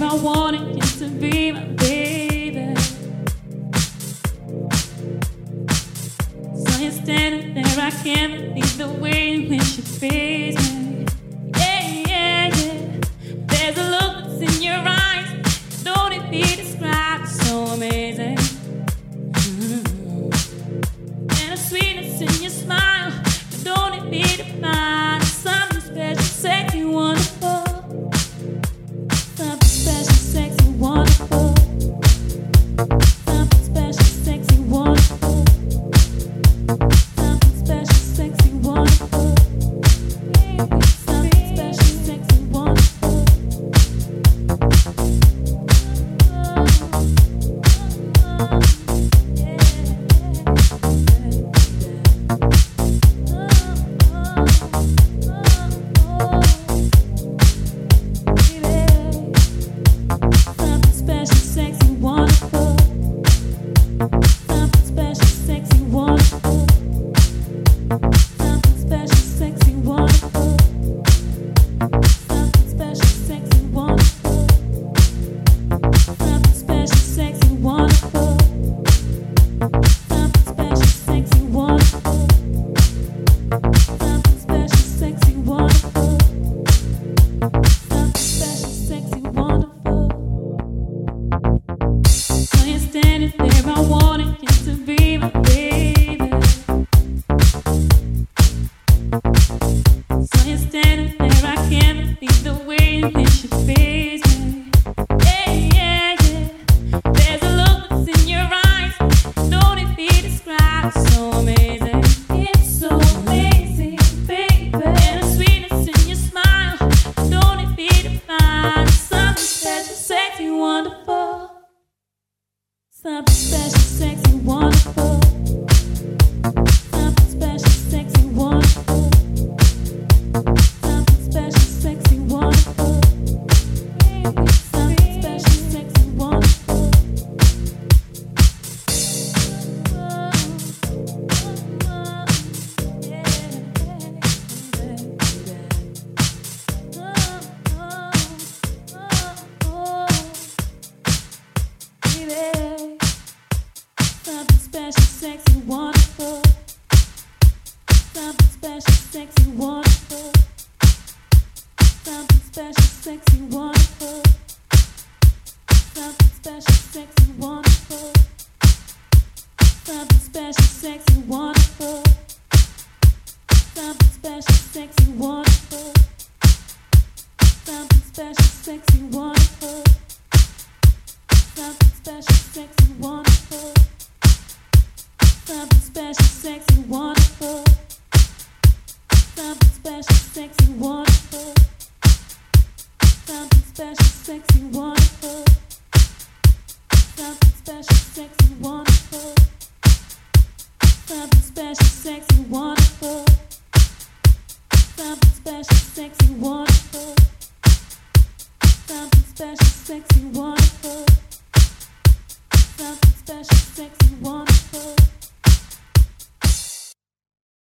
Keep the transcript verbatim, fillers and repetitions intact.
I wanted you to be my baby. So you're standing there, I can't believe the way in which you face me. Yeah, yeah, yeah. There's a look that's in your eyes, don't it be described? It's so amazing. Mm-hmm. And a sweetness in your smile, don't it be defined? Something special, sexy, wonderful. Something special, sexy, wonderful. Something special, sexy, wonderful. Something special, sexy, wonderful. Something special, sexy, wonderful. Special, sexy, wonderful.